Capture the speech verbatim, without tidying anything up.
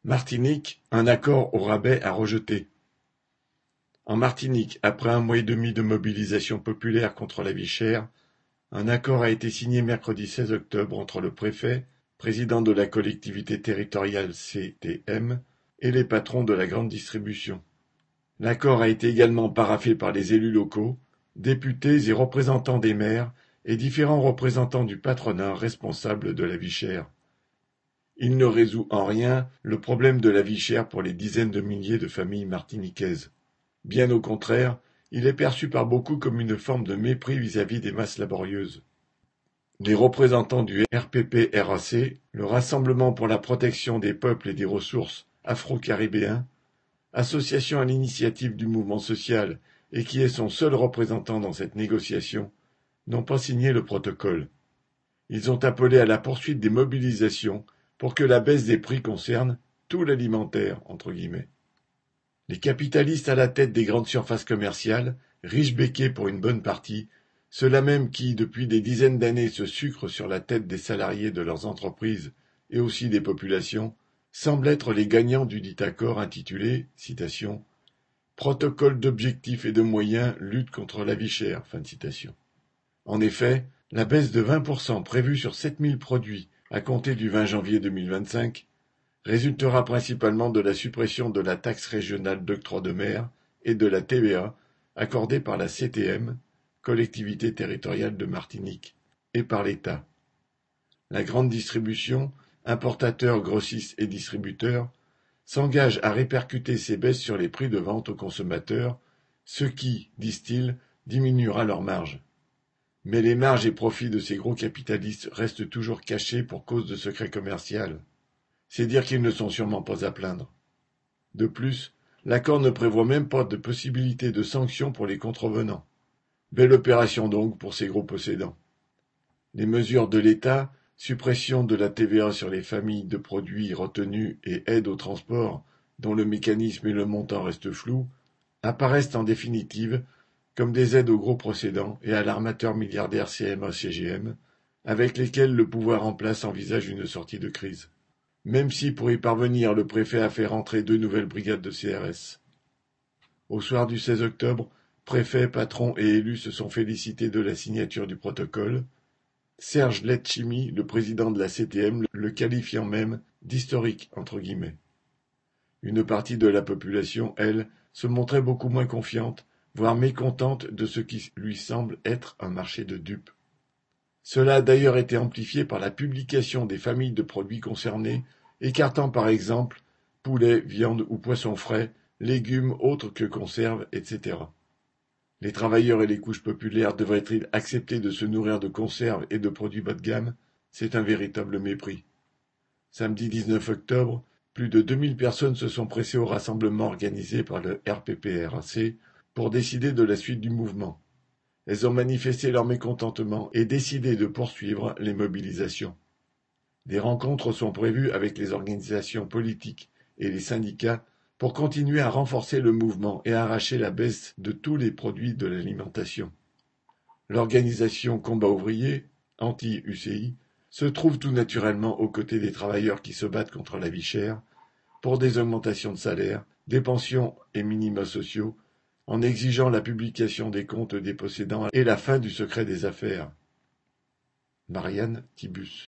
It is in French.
Martinique, un accord au rabais à rejeter. En Martinique, après un mois et demi de mobilisation populaire contre la vie chère, un accord a été signé mercredi seize octobre entre le préfet, président de la collectivité territoriale C T M, et les patrons de la grande distribution. L'accord a été également paraphé par les élus locaux, députés et représentants des maires et différents représentants du patronat responsable de la vie chère. Il ne résout en rien le problème de la vie chère pour les dizaines de milliers de familles martiniquaises. Bien au contraire, il est perçu par beaucoup comme une forme de mépris vis-à-vis des masses laborieuses. Les représentants du R P P R A C, le Rassemblement pour la protection des peuples et des ressources afro-caribéens, association à l'initiative du mouvement social et qui est son seul représentant dans cette négociation, n'ont pas signé le protocole. Ils ont appelé à la poursuite des mobilisations pour que la baisse des prix concerne tout l'alimentaire, entre guillemets. Les capitalistes à la tête des grandes surfaces commerciales, riches becqués pour une bonne partie, ceux-là même qui, depuis des dizaines d'années, se sucrent sur la tête des salariés de leurs entreprises et aussi des populations, semblent être les gagnants du dit accord intitulé, citation, « Protocole d'objectifs et de moyens, lutte contre la vie chère ». Fin de citation. En effet, la baisse de vingt pour cent prévue sur sept mille produits à compter du vingt janvier deux mille vingt-cinq résultera principalement de la suppression de la taxe régionale d'octroi de mer et de la T V A accordée par la C T M, collectivité territoriale de Martinique, et par l'État. La grande distribution, importateurs, grossistes et distributeurs, s'engage à répercuter ces baisses sur les prix de vente aux consommateurs, ce qui, disent-ils, diminuera leurs marges. Mais les marges et profits de ces gros capitalistes restent toujours cachés pour cause de secret commercial. C'est dire qu'ils ne sont sûrement pas à plaindre. De plus, l'accord ne prévoit même pas de possibilité de sanctions pour les contrevenants. Belle opération donc pour ces gros possédants. Les mesures de l'État, suppression de la T V A sur les familles de produits retenus et aide au transport, dont le mécanisme et le montant restent flous, apparaissent en définitive comme des aides aux gros possédants et à l'armateur milliardaire C M A C G M, avec lesquels le pouvoir en place envisage une sortie de crise. Même si, pour y parvenir, le préfet a fait rentrer deux nouvelles brigades de C R S. Au soir du seize octobre, préfet, patron et élus se sont félicités de la signature du protocole, Serge Letchimy, le président de la C T M, le qualifiant même d'historique, entre guillemets. Une partie de la population, elle, se montrait beaucoup moins confiante, voire mécontente de ce qui lui semble être un marché de dupes. Cela a d'ailleurs été amplifié par la publication des familles de produits concernés, écartant par exemple poulet, viande ou poisson frais, légumes autres que conserves, et cetera. Les travailleurs et les couches populaires devraient-ils accepter de se nourrir de conserves et de produits bas de gamme? C'est un véritable mépris. Samedi dix-neuf octobre, plus de deux mille personnes se sont pressées au rassemblement organisé par le R P P R A C pour décider de la suite du mouvement. Elles ont manifesté leur mécontentement et décidé de poursuivre les mobilisations. Des rencontres sont prévues avec les organisations politiques et les syndicats pour continuer à renforcer le mouvement et arracher la baisse de tous les produits de l'alimentation. L'organisation Combat ouvrier, anti-U C I, se trouve tout naturellement aux côtés des travailleurs qui se battent contre la vie chère, pour des augmentations de salaire, des pensions et minima sociaux, en exigeant la publication des comptes des possédants et la fin du secret des affaires. Marianne Thibus.